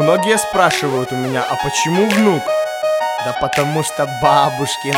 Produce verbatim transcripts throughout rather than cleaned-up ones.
Многие спрашивают у меня, а почему внук? Да потому что бабушкин.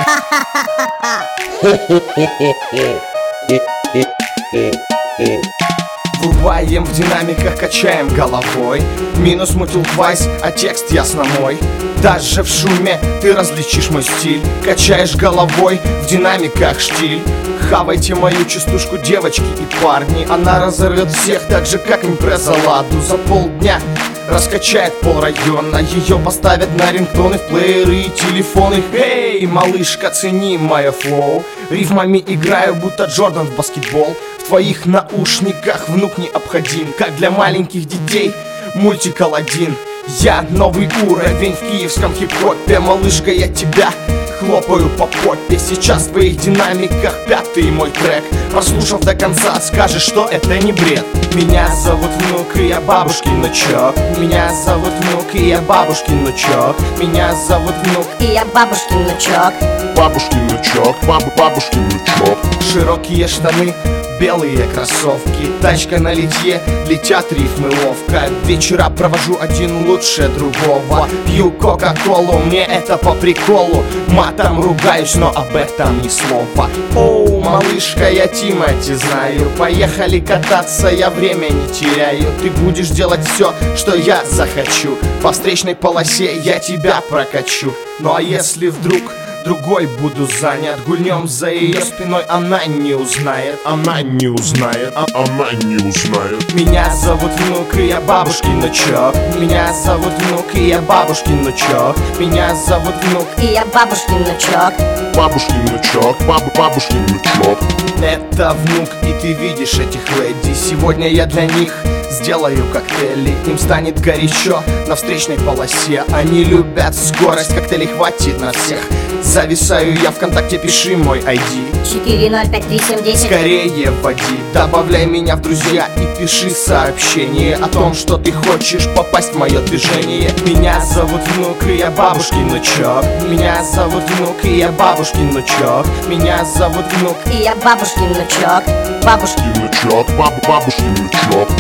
Врубаем в динамиках, качаем головой. Минус мутилквайс, а текст ясно мой. Даже в шуме ты различишь мой стиль. Качаешь головой, в динамиках штиль. Хавайте мою частушку, девочки и парни. Она разорвет всех, так же как импреза Ладу. За полдня раскачает пол района. Ее поставят на рингтоны, в плееры и телефоны. Эй, малышка, цени мое флоу. Рифмами играю, будто Джордан в баскетбол. В твоих наушниках внук необходим, как для маленьких детей мультик Аладдин. Я новый уровень в киевском хип-хопе. Малышка, я тебя хлопаю по попе. Сейчас в твоих динамиках пятый мой трек. Прослушав до конца, скажешь, что это не бред. Меня зовут внук, и я бабушкин внучок. Меня зовут внук, и я бабушкин внучок. Меня зовут внук, и я бабушкин внучок. Бабушкин внучок, бабу бабушкин внучок. Широкие штаны, белые кроссовки, тачка на литье, летят рифмы ловко. Вечера провожу один лучше другого. Пью кока-колу, мне это по приколу. Матом ругаюсь, но об этом ни слова. Оу, малышка, я Тимати знаю. Поехали кататься, я время не теряю. Ты будешь делать все, что я захочу. По встречной полосе я тебя прокачу. Ну а если вдруг другой буду занят, гульнем за ее спиной, она не узнает. Она не узнает, а она не узнает. Меня зовут внук, и я бабушкин внучок. Меня зовут внук, и я бабушкин внучок. Меня зовут внук, и я бабушкин внучок. Бабушкин внучок, бабу бабушкин внучок. Это внук, и ты видишь этих леди. Сегодня я для них сделаю коктейли. Им станет горячо на встречной полосе. Они любят скорость, коктейлей хватит на всех. Зависаю я ВКонтакте, пиши мой ай ди четыре ноль пять три семь десять. Скорее вводи, добавляй меня в друзья и пиши сообщение о том, что ты хочешь попасть в мое движение. Меня зовут внук, и я бабушкин внучок. Меня зовут внук, и я бабушкин внучок. Меня зовут внук, и я бабушкин внучок. Бабушкин внучок, бабу бабушкин внучок.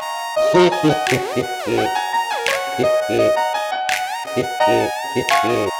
Хе-хе-хе-хе-хе. Хе-хе-хе-хе-хе.